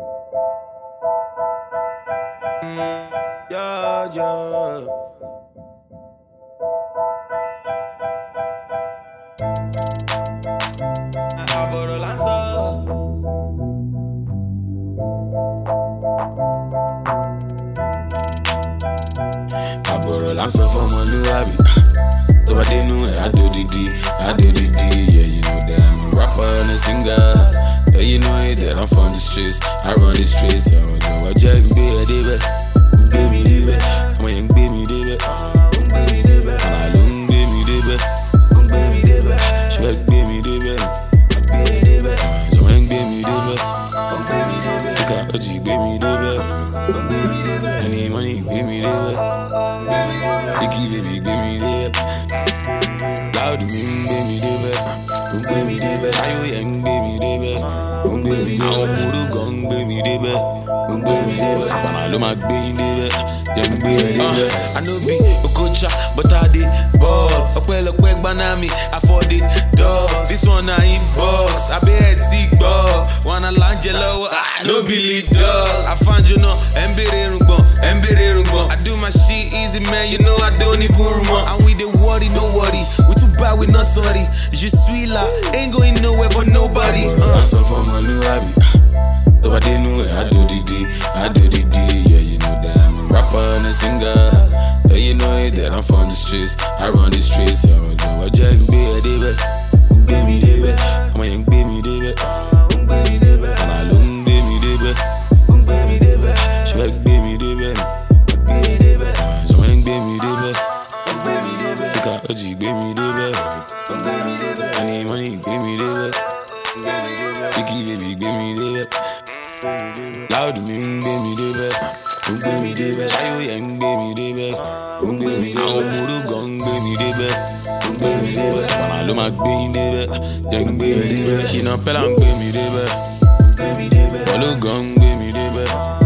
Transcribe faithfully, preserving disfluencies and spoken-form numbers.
Yeah, yeah. Aboro lanza. Aboro lanza for Moluabi. So I didn't know I do the D, I do the D. Yeah, you know that I'm a rapper and a singer. Yeah, you know it that I'm from the streets. I run the streets. So I just be a diva, baby diva. I'm a young baby diva, baby diva. And I don't baby diva, baby diva. She like baby diva, baby diva. So I ain't baby diva, baby diva. Take out a G, baby diva, baby diva. I need money, baby diva, baby diva. Ricky baby, baby diva. Loud me, baby diva, baby diva. Shayo young baby diva, baby diva. I'm a gun, baby diva, baby diva. Sabana lo mag baby diva, young baby diva. I know be a coach, but I did ball. A well a quick banami, I for the dog. This one I in box, I be a tick ball. Wanna land yellow, I no believe dog. I find you know, Mbere rungbon, Mbere rungbon. I do my shit easy, man. You know I don't even rumor. And we the worry, no worry. We too bad, we not sorry. Je suis là, ain't going nowhere for nobody. Uh. So for Moluabi, so I didn't know I do the D, I do the D. Yeah, you know that I'm a rapper and a singer. Yeah, you know it that I'm from the streets. I run the streets. So I just be a diva, baby diva. I'm a young baby diva, baby diva. And I long baby diva, baby diva. She like baby diva, baby diva. So I young baby diva, baby diva. Take out a G, baby diva, baby diva. I need money, baby diva, baby diva. Ricky baby, baby diva. Loud me, baby diva, baby diva. Shayo young baby diva, baby diva. I'm a gun, baby diva, baby diva. Sabana lo mag baby diva, young baby diva. She not pelang baby diva, baby diva. Gun, baby diva.